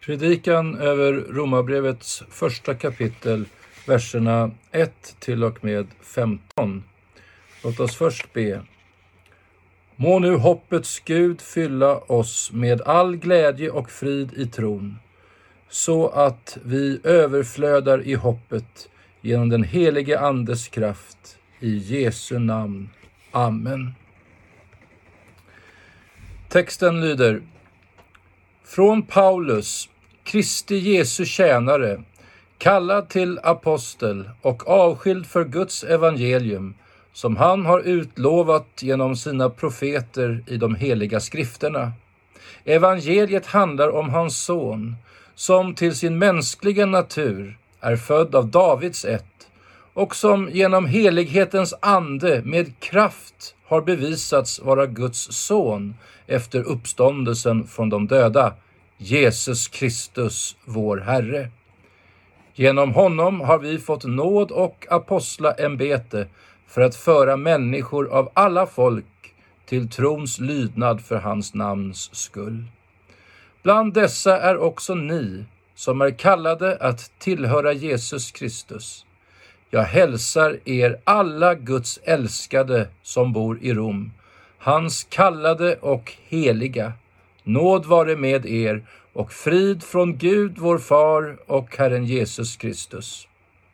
Predikan över Romarbrevets första kapitel, verserna 1 till och med 15. Låt oss först be. Må nu hoppets Gud fylla oss med all glädje och frid i tron, så att vi överflödar i hoppet genom den helige Andes kraft. I Jesu namn. Amen. Texten lyder: Från Paulus, Kristi Jesu tjänare, kallad till apostel och avskild för Guds evangelium, som han har utlovat genom sina profeter i de heliga skrifterna. Evangeliet handlar om hans son, som till sin mänskliga natur är född av Davids ett, och som genom helighetens ande med kraft har bevisats vara Guds son efter uppståndelsen från de döda, Jesus Kristus, vår Herre. Genom honom har vi fått nåd och apostlaämbete för att föra människor av alla folk till trons lydnad för hans namns skull. Bland dessa är också ni, som är kallade att tillhöra Jesus Kristus. Jag hälsar er alla Guds älskade som bor i Rom, hans kallade och heliga. Nåd vare med er och frid från Gud vår far och Herren Jesus Kristus.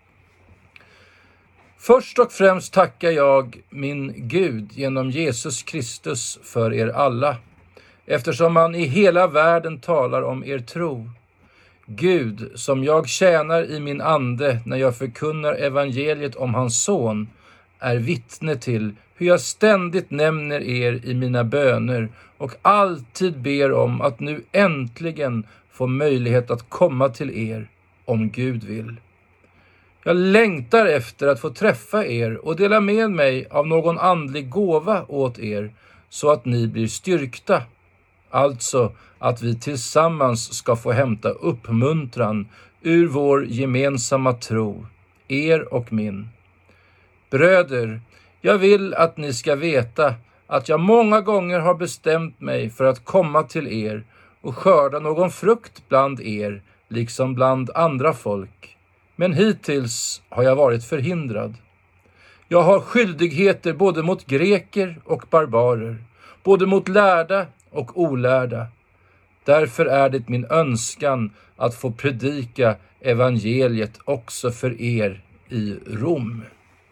Först och främst tackar jag min Gud genom Jesus Kristus för er alla, eftersom man i hela världen talar om er tro. Gud, som jag tjänar i min ande när jag förkunnar evangeliet om hans son, är vittne till hur jag ständigt nämner er i mina böner och alltid ber om att nu äntligen få möjlighet att komma till er, om Gud vill. Jag längtar efter att få träffa er och dela med mig av någon andlig gåva åt er, så att ni blir styrkta. Alltså att vi tillsammans ska få hämta uppmuntran ur vår gemensamma tro, er och min. Bröder, jag vill att ni ska veta att jag många gånger har bestämt mig för att komma till er och skörda någon frukt bland er, liksom bland andra folk. Men hittills har jag varit förhindrad. Jag har skyldigheter både mot greker och barbarer, både mot lärda och olärda. Därför är det min önskan att få predika evangeliet också för er i Rom.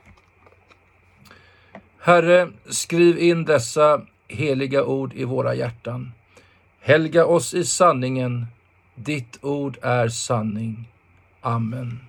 Herre, skriv in dessa heliga ord i våra hjärtan. Helga oss i sanningen. Ditt ord är sanning. Amen.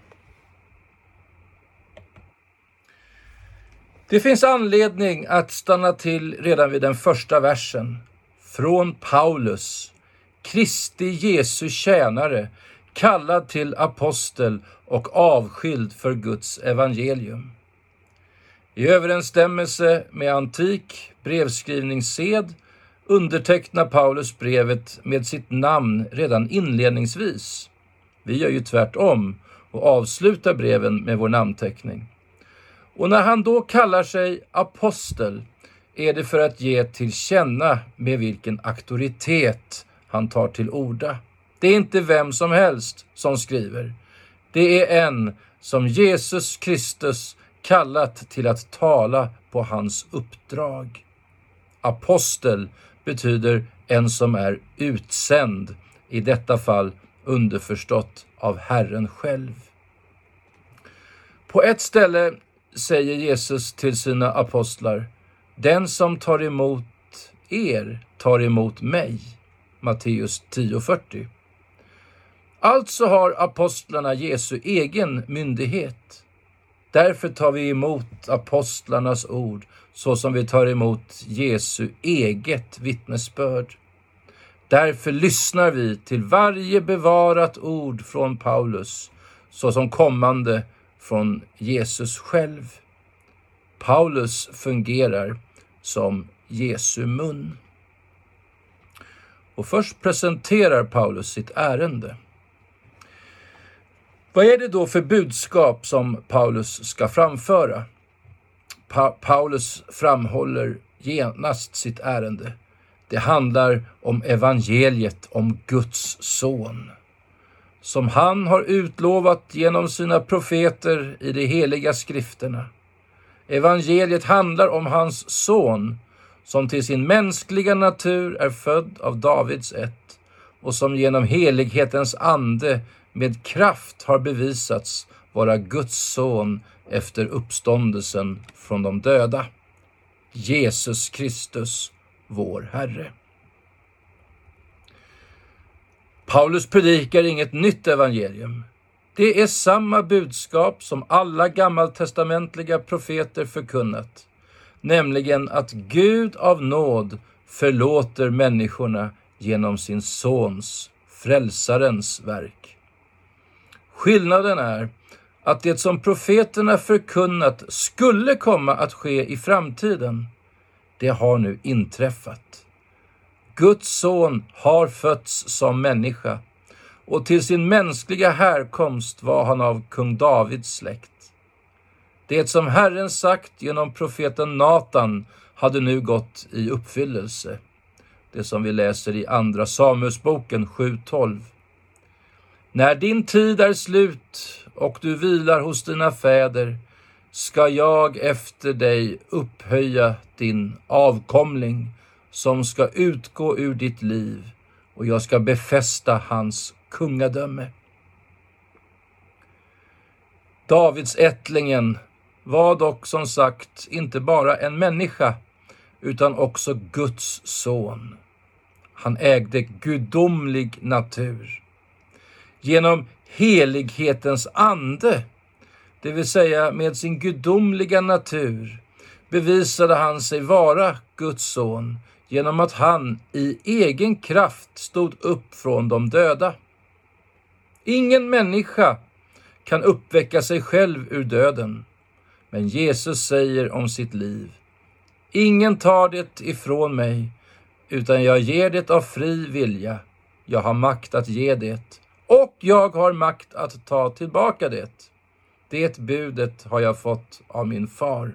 Det finns anledning att stanna till redan vid den första versen. Från Paulus, Kristi Jesu tjänare, kallad till apostel och avskild för Guds evangelium. I överensstämmelse med antik brevskrivningssed undertecknar Paulus brevet med sitt namn redan inledningsvis. Vi gör ju tvärtom och avslutar breven med vår namnteckning. Och när han då kallar sig apostel är det för att ge till känna med vilken auktoritet han tar till orda. Det är inte vem som helst som skriver. Det är en som Jesus Kristus kallat till att tala på hans uppdrag. Apostel betyder en som är utsänd, i detta fall underförstått av Herren själv. På ett ställe säger Jesus till sina apostlar: den som tar emot er tar emot mig. Matteus 10:40. Alltså har apostlarna Jesu egen myndighet. Därför tar vi emot apostlarnas ord så som vi tar emot Jesu eget vittnesbörd. Därför lyssnar vi till varje bevarat ord från Paulus så som kommande från Jesus själv. Paulus fungerar som Jesu mun. Och först presenterar Paulus sitt ärende. Vad är det då för budskap som Paulus ska framföra? Paulus framhåller genast sitt ärende. Det handlar om evangeliet om Guds son. som han har utlovat genom sina profeter i de heliga skrifterna. Evangeliet handlar om hans son, som till sin mänskliga natur är född av Davids ett och som genom helighetens ande med kraft har bevisats vara Guds son efter uppståndelsen från de döda. Jesus Kristus, vår Herre. Paulus predikar inget nytt evangelium. Det är samma budskap som alla gammaltestamentliga profeter förkunnat, nämligen att Gud av nåd förlåter människorna genom sin sons, frälsarens verk. Skillnaden är att det som profeterna förkunnat skulle komma att ske i framtiden, det har nu inträffat. Guds son har fötts som människa, och till sin mänskliga härkomst var han av kung Davids släkt. Det som Herren sagt genom profeten Natan hade nu gått i uppfyllelse. Det som vi läser i andra Samuelsboken 7:12. När din tid är slut och du vilar hos dina fäder, ska jag efter dig upphöja din avkomling som ska utgå ur ditt liv, och jag ska befästa hans kungadöme. Davids ättlingen var dock som sagt inte bara en människa utan också Guds son. Han ägde gudomlig natur. Genom helighetens ande, det vill säga med sin gudomliga natur, bevisade han sig vara Guds son genom att han i egen kraft stod upp från de döda. Ingen människa kan uppväcka sig själv ur döden, men Jesus säger om sitt liv: ingen tar det ifrån mig, utan jag ger det av fri vilja. Jag har makt att ge det, och jag har makt att ta tillbaka det. Det budet har jag fått av min far.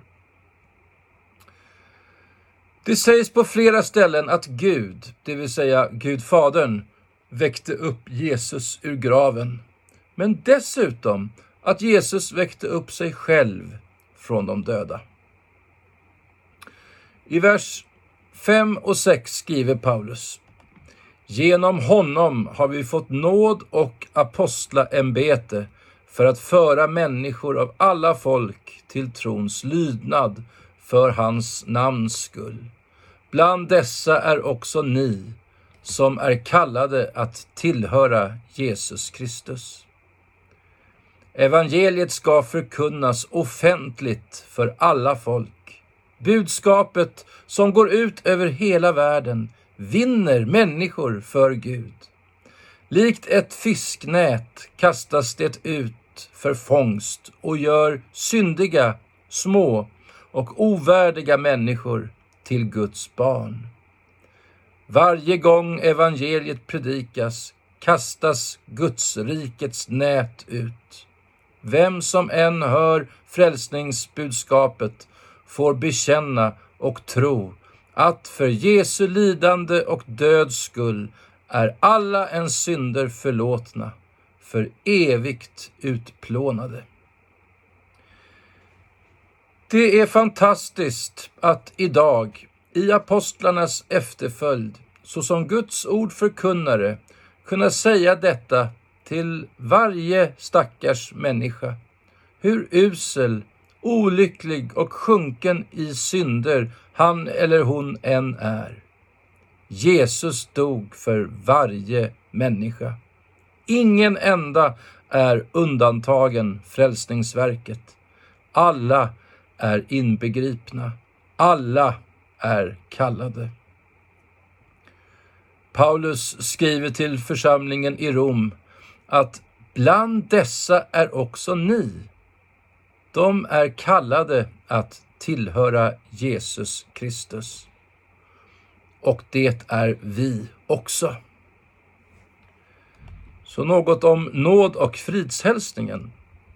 Det sägs på flera ställen att Gud, det vill säga Gud Fadern, väckte upp Jesus ur graven. Men dessutom att Jesus väckte upp sig själv från de döda. I vers 5 och 6 skriver Paulus: genom honom har vi fått nåd och apostlaämbete för att föra människor av alla folk till trons lydnad för hans namns skull. Bland dessa är också ni som är kallade att tillhöra Jesus Kristus. Evangeliet ska förkunnas offentligt för alla folk. Budskapet som går ut över hela världen vinner människor för Gud. Likt ett fisknät kastas det ut för fångst och gör syndiga, små och ovärdiga människor till Guds barn. Varje gång evangeliet predikas kastas Guds rikets nät ut. Vem som än hör frälsningsbudskapet får bekänna och tro att för Jesu lidande och döds skull är alla ens synder förlåtna, för evigt utplånade. Det är fantastiskt att idag, i apostlarnas efterföljd, såsom Guds ord förkunnare, kunna säga detta till varje stackars människa. Hur usel, olycklig och sjunken i synder han eller hon än är. Jesus dog för varje människa. Ingen enda är undantagen frälsningsverket. Alla är inbegripna. Alla är kallade. Paulus skriver till församlingen i Rom att bland dessa är också ni. De är kallade att tillhöra Jesus Kristus. Och det är vi också. Så något om nåd och fridshälsningen.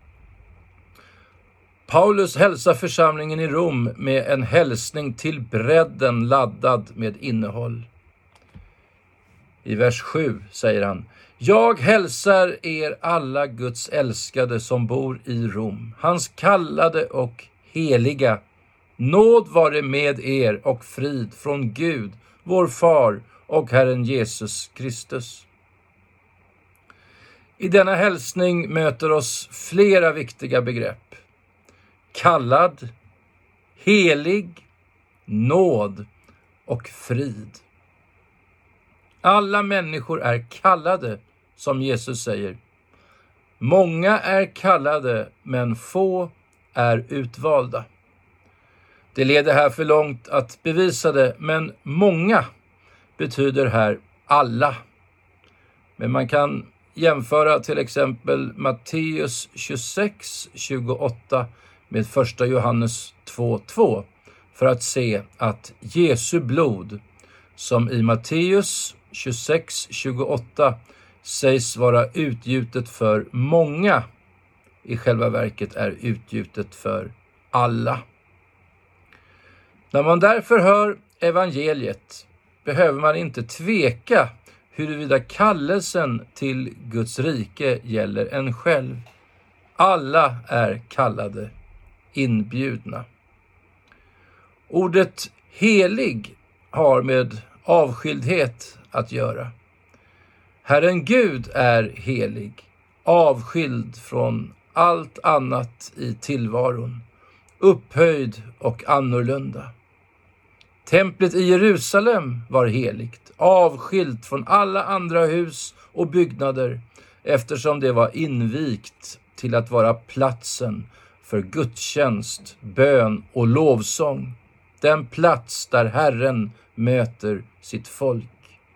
Paulus hälsar församlingen i Rom med en hälsning till bredden laddad med innehåll. I vers 7 säger han: Jag hälsar er alla Guds älskade som bor i Rom, hans kallade och heliga. Nåd vare med er och frid från Gud, vår far och Herren Jesus Kristus. I denna hälsning möter oss flera viktiga begrepp. Kallad, helig, nåd och frid. Alla människor är kallade, som Jesus säger. Många är kallade, men få är utvalda. Det leder här för långt att bevisa det, men många betyder här alla. Men man kan jämföra till exempel Matteus 26:28 med 1 Johannes 2:2 för att se att Jesu blod, som i Matteus 26:28 sägs vara utgjutet för många, i själva verket är utgjutet för alla. När man därför hör evangeliet behöver man inte tveka huruvida kallelsen till Guds rike gäller en själv. Alla är kallade, inbjudna. Ordet helig har med avskildhet att göra. Herren Gud är helig, avskild från allt annat i tillvaron, upphöjd och annorlunda. Templet i Jerusalem var heligt, avskilt från alla andra hus och byggnader, eftersom det var invigt till att vara platsen för gudstjänst, bön och lovsång. Den plats där Herren möter sitt folk.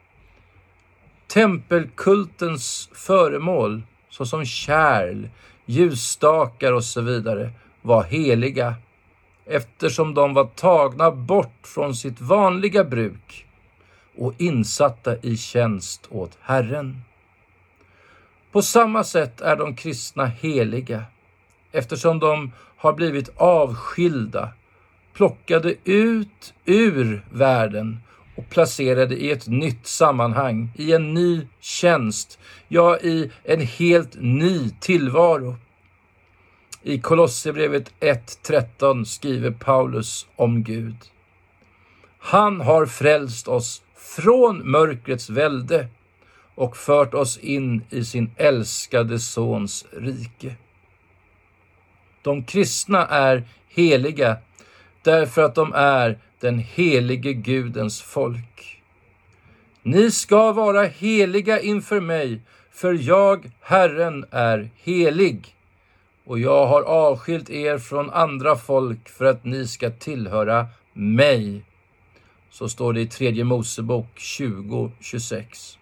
Tempelkultens föremål, såsom kärl, ljusstakar och så vidare, var heliga, eftersom de var tagna bort från sitt vanliga bruk och insatta i tjänst åt Herren. På samma sätt är de kristna heliga, eftersom de har blivit avskilda, plockade ut ur världen och placerade i ett nytt sammanhang, i en ny tjänst, ja, i en helt ny tillvaro. I Kolosserbrevet 1:13 skriver Paulus om Gud. Han har frälst oss från mörkrets välde och fört oss in i sin älskade sons rike. De kristna är heliga därför att de är den helige Gudens folk. Ni ska vara heliga inför mig, för jag, Herren, är helig. Och jag har avskilt er från andra folk för att ni ska tillhöra mig. Så står det i 3 Mosebok 20:26.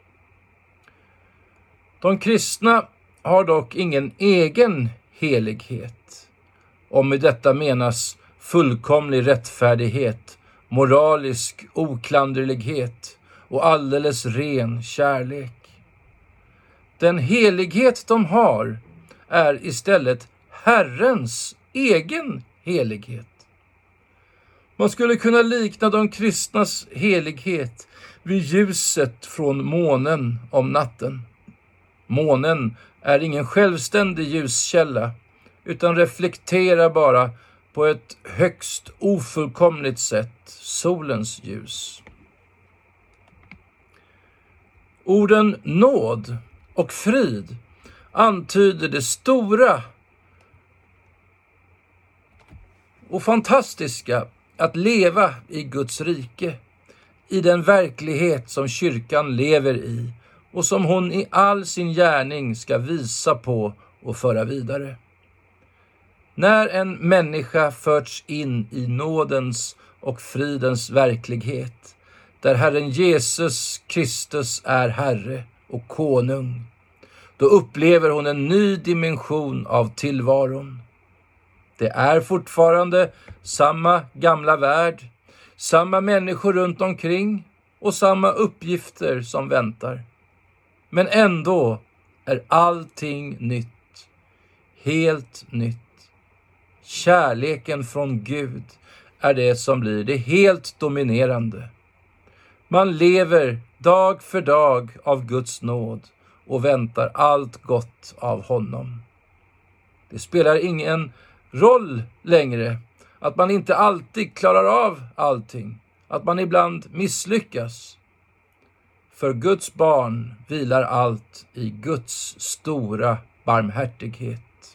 De kristna har dock ingen egen helighet. Om med detta menas fullkomlig rättfärdighet, moralisk oklanderlighet och alldeles ren kärlek. Den helighet de har är istället Herrens egen helighet. Man skulle kunna likna de kristnas helighet vid ljuset från månen om natten. Månen är ingen självständig ljuskälla, utan reflekterar bara på ett högst ofullkomligt sätt solens ljus. Orden nåd och frid antyder det stora och fantastiska att leva i Guds rike, i den verklighet som kyrkan lever i och som hon i all sin gärning ska visa på och föra vidare. När en människa förts in i nådens och fridens verklighet, där Herren Jesus Kristus är Herre och konung, då upplever hon en ny dimension av tillvaron. Det är fortfarande samma gamla värld, samma människor runt omkring och samma uppgifter som väntar. Men ändå är allting nytt, helt nytt. Kärleken från Gud är det som blir det helt dominerande. Man lever dag för dag av Guds nåd och väntar allt gott av honom. Det spelar ingen roll längre att man inte alltid klarar av allting, att man ibland misslyckas. För Guds barn vilar allt i Guds stora barmhärtighet.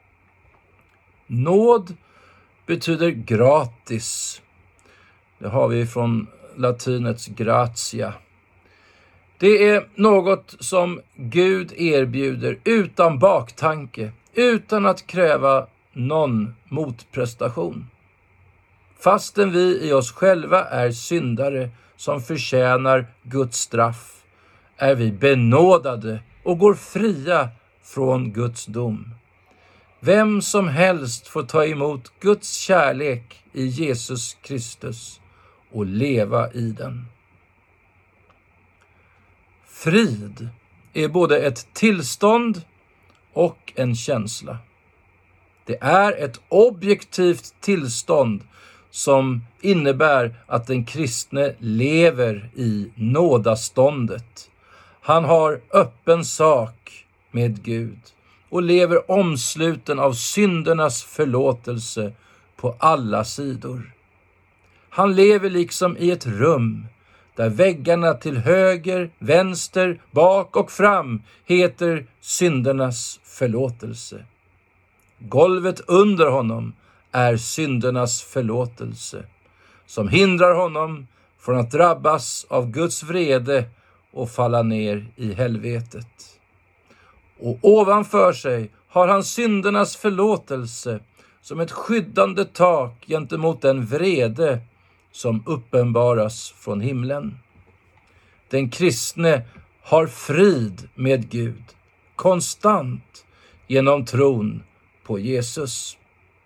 Nåd betyder gratis. Det har vi från latinets gratia. Det är något som Gud erbjuder utan baktanke, utan att kräva någon motprestation. Fastän vi i oss själva är syndare som förtjänar Guds straff, är vi benådade och går fria från Guds dom. Vem som helst får ta emot Guds kärlek i Jesus Kristus och leva i den. Frid är både ett tillstånd och en känsla. Det är ett objektivt tillstånd som innebär att den kristne lever i nådaståndet. Han har öppen sak med Gud och lever omsluten av syndernas förlåtelse på alla sidor. Han lever liksom i ett rum där väggarna till höger, vänster, bak och fram heter syndernas förlåtelse. Golvet under honom är syndernas förlåtelse, som hindrar honom från att drabbas av Guds vrede och falla ner i helvetet. Och ovanför sig har han syndernas förlåtelse som ett skyddande tak gentemot den vrede som uppenbaras från himlen. Den kristne har frid med Gud, konstant genom tron på Jesus.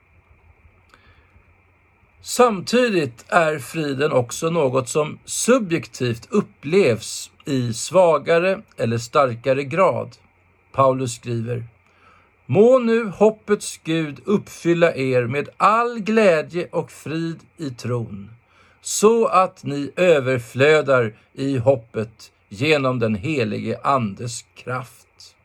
Samtidigt är friden också något som subjektivt upplevs i svagare eller starkare grad. Paulus skriver: Må nu hoppets Gud uppfylla er med all glädje och frid i tron, så att ni överflödar i hoppet genom den helige Andes kraft.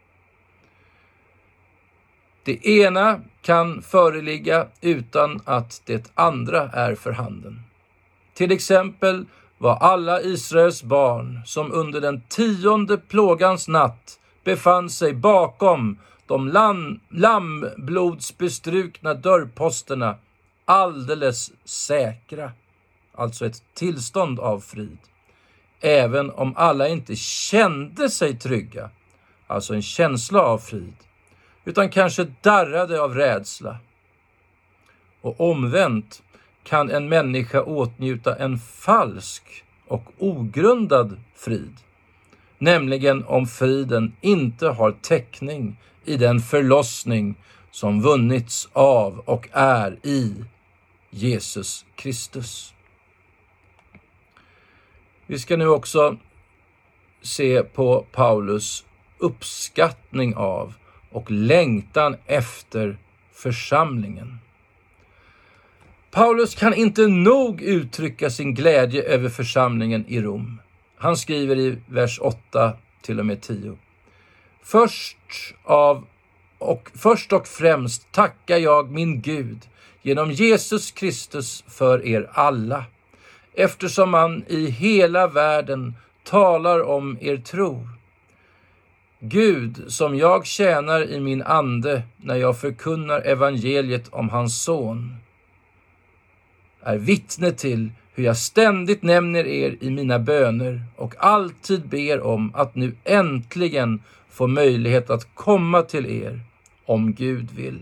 Det ena kan föreligga utan att det andra är för handen. Till exempel var alla Israels barn som under den 10:e plågans natt befann sig bakom de lammblodsbestrukna dörrposterna alldeles säkra, alltså ett tillstånd av frid. Även om alla inte kände sig trygga, alltså en känsla av frid, utan kanske darrade av rädsla. Och omvänt kan en människa åtnjuta en falsk och ogrundad frid, nämligen om friden inte har täckning i den förlossning som vunnits av och är i Jesus Kristus. Vi ska nu också se på Paulus uppskattning av och längtan efter församlingen. Paulus kan inte nog uttrycka sin glädje över församlingen i Rom. Han skriver i vers 8 till och med 10. Först och främst tackar jag min Gud genom Jesus Kristus för er alla, eftersom man i hela världen talar om er tro. Gud, som jag tjänar i min ande när jag förkunnar evangeliet om hans son, är vittne till hur jag ständigt nämner er i mina böner och alltid ber om att nu äntligen få möjlighet att komma till er, om Gud vill.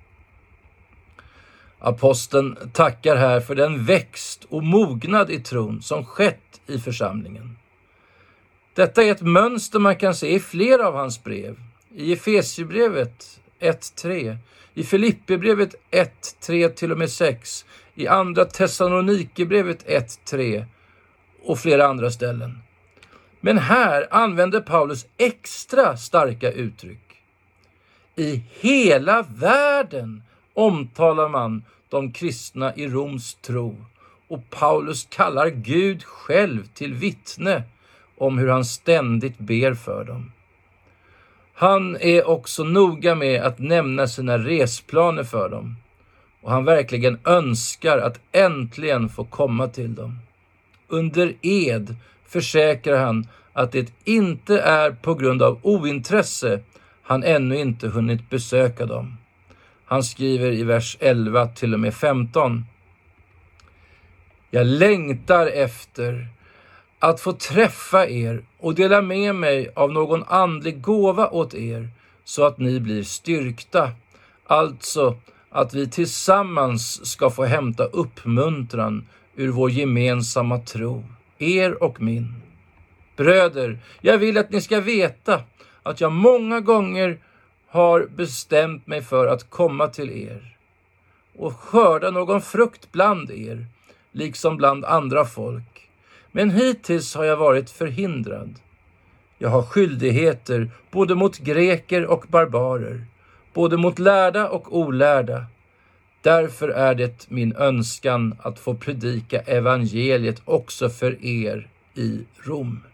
Aposteln tackar här för den växt och mognad i tron som skett i församlingen. Detta är ett mönster man kan se i flera av hans brev. I Efesierbrevet 1:3, i Filipperbrevet 1:3 till och med 6, i andra Thessalonikerbrevet 1:3 och flera andra ställen. Men här använder Paulus extra starka uttryck. I hela världen omtalar man de kristna i Roms tro, och Paulus kallar Gud själv till vittne om hur han ständigt ber för dem. Han är också noga med att nämna sina resplaner för dem. Och han verkligen önskar att äntligen få komma till dem. Under ed försäkrar han att det inte är på grund av ointresse han ännu inte hunnit besöka dem. Han skriver i vers 11 till och med 15. Jag längtar efter att få träffa er och dela med mig av någon andlig gåva åt er så att ni blir styrkta. Alltså att vi tillsammans ska få hämta uppmuntran ur vår gemensamma tro, er och min. Bröder, jag vill att ni ska veta att jag många gånger har bestämt mig för att komma till er och skörda någon frukt bland er, liksom bland andra folk. Men hittills har jag varit förhindrad. Jag har skyldigheter både mot greker och barbarer, både mot lärda och olärda. Därför är det min önskan att få predika evangeliet också för er i Rom.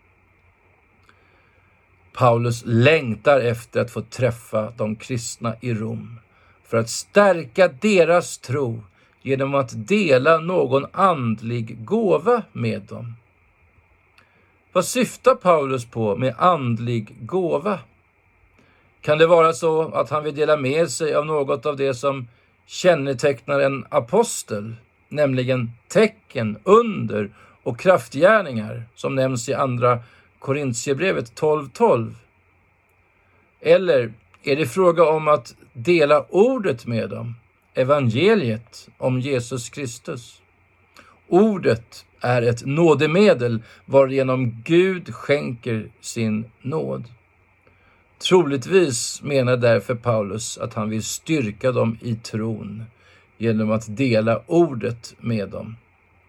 Paulus längtar efter att få träffa de kristna i Rom för att stärka deras tro genom att dela någon andlig gåva med dem. Vad syftar Paulus på med andlig gåva? Kan det vara så att han vill dela med sig av något av det som kännetecknar en apostel, nämligen tecken, under och kraftgärningar som nämns i andra Korintierbrevet 12:12? Eller är det fråga om att dela ordet med dem, evangeliet om Jesus Kristus? Ordet är ett nådemedel varigenom Gud skänker sin nåd. Troligtvis menar därför Paulus att han vill styrka dem i tron genom att dela ordet med dem.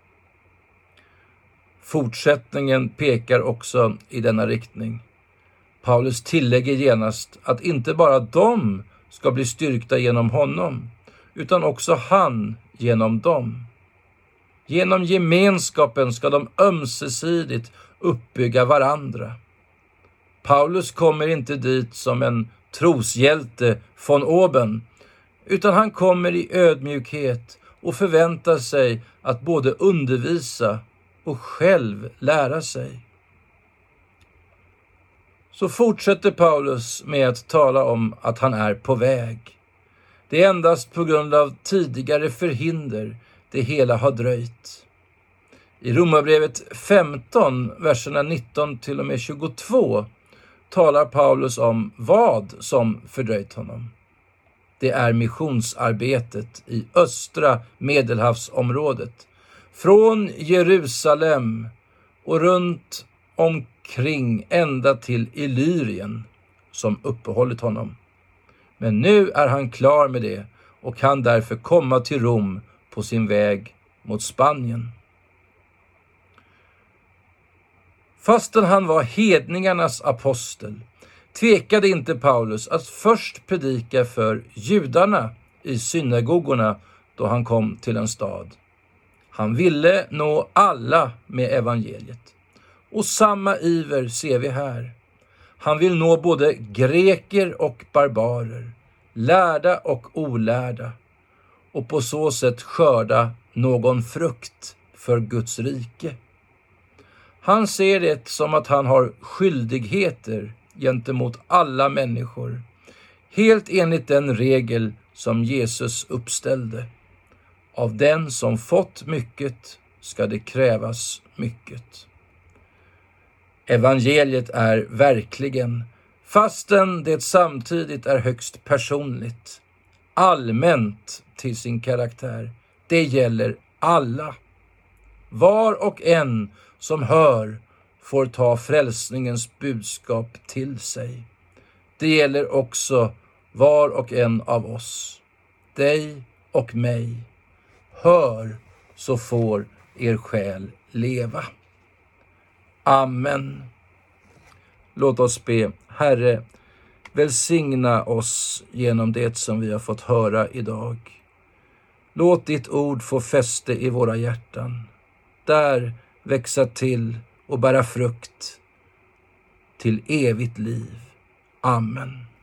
Fortsättningen pekar också i denna riktning. Paulus tillägger genast att inte bara de ska bli styrkta genom honom, utan också han genom dem. Genom gemenskapen ska de ömsesidigt uppbygga varandra. Paulus kommer inte dit som en troshjälte von oben, utan han kommer i ödmjukhet och förväntar sig att både undervisa och själv lära sig. Så fortsätter Paulus med att tala om att han är på väg. Det är endast på grund av tidigare förhinder det hela har dröjt. I Romarbrevet 15, verserna 19 till och med 22 talar Paulus om vad som fördröjt honom. Det är missionsarbetet i östra Medelhavsområdet. Från Jerusalem och runt omkring ända till Illyrien som uppehållit honom. Men nu är han klar med det och kan därför komma till Rom på sin väg mot Spanien. Fastän han var hedningarnas apostel tvekade inte Paulus att först predika för judarna i synagogorna då han kom till en stad. Han ville nå alla med evangeliet. Och samma iver ser vi här. Han vill nå både greker och barbarer, lärda och olärda, och på så sätt skörda någon frukt för Guds rike. Han ser det som att han har skyldigheter gentemot alla människor, helt enligt den regel som Jesus uppställde. Av den som fått mycket ska det krävas mycket. Evangeliet är verkligen, fastän det samtidigt är högst personligt, allmänt till sin karaktär. Det gäller alla. Var och en som hör får ta frälsningens budskap till sig. Det gäller också var och en av oss, dig och mig. Hör, så får er själ leva. Amen. Låt oss be. Herre, välsigna oss genom det som vi har fått höra idag. Låt ditt ord få fäste i våra hjärtan. Där växa till och bära frukt till evigt liv. Amen.